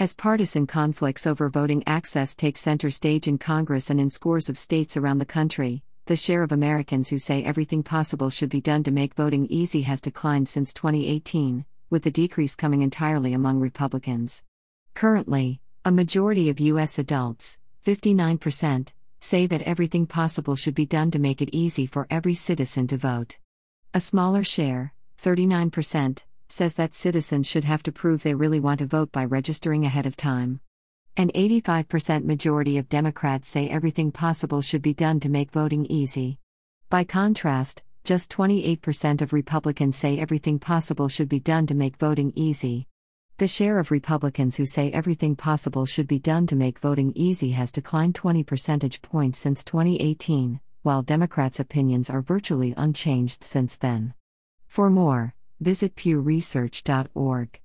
As partisan conflicts over voting access take center stage in Congress and in scores of states around the country, the share of Americans who say everything possible should be done to make voting easy has declined since 2018, with the decrease coming entirely among Republicans. Currently, a majority of U.S. adults, 59%, say that everything possible should be done to make it easy for every citizen to vote. A smaller share, 39%, says that citizens should have to prove they really want to vote by registering ahead of time. An 85% majority of Democrats say everything possible should be done to make voting easy. By contrast, just 28% of Republicans say everything possible should be done to make voting easy. The share of Republicans who say everything possible should be done to make voting easy has declined 20 percentage points since 2018, while Democrats' opinions are virtually unchanged since then. For more, visit pewresearch.org.